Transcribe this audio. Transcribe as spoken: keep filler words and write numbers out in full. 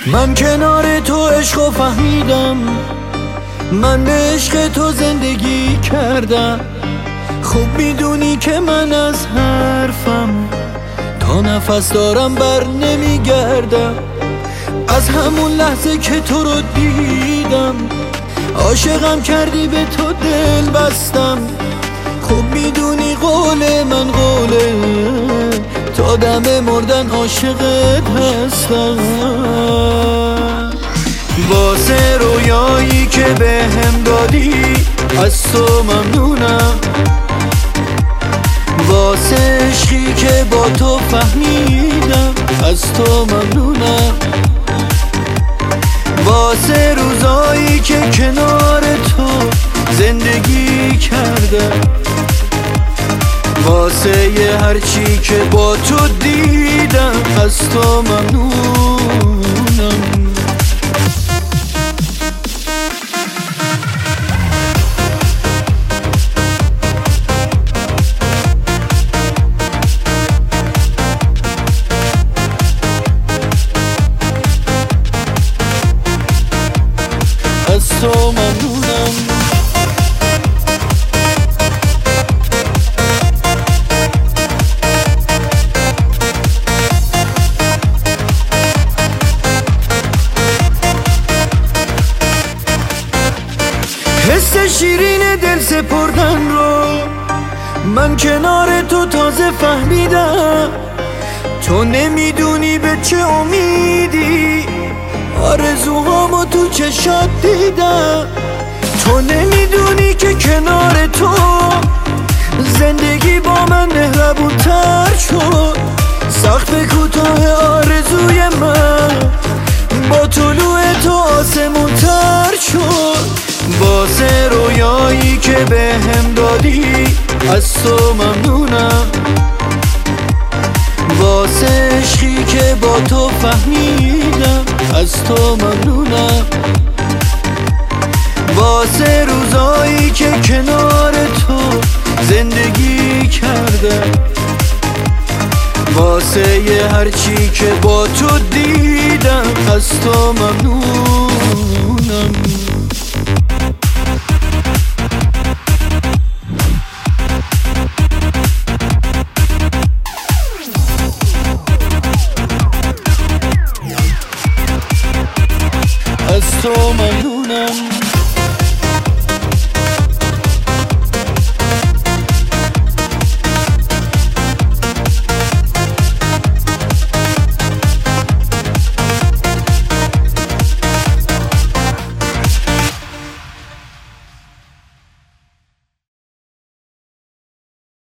من کنار تو عشقو فهمیدم، من به عشق تو زندگی کردم. خوب میدونی که من از حرفم تا نفس دارم بر نمیگردم. از همون لحظه که تو رو دیدم عاشقم کردی، به تو دل بستم. خوب میدونی قول من قوله، تا دم مردن عاشقت هستم. واسه رویایی که به هم دادی از تو ممنونم، واسه عشقی که با تو فهمیدم از تو ممنونم، واسه روزایی که کنار تو زندگی کردم، واسه یه هرچی که با تو دیدم از تو ممنونم. از تو ممنونم. حس شیرین دل سپردن رو من کنار تو تازه فهمیدم. تو نمیدونی به چه امیدی آرزوهامو تو چشات دیدم. تو نمیدونی که کنار تو زندگی با من مهربون‌تر شد. سقف کوتاه آرزوی من با طلوع تو آسمون‌تر شد. واسه رویایی که به هم دادی از تو ممنونم، واسه عشقی که با تو فهمیدم از تو ممنونم، واسه روزایی که کنار تو زندگی کردم، واسه یه هرچی که با تو دیدم از تو ممنونم. از تو ممنونم.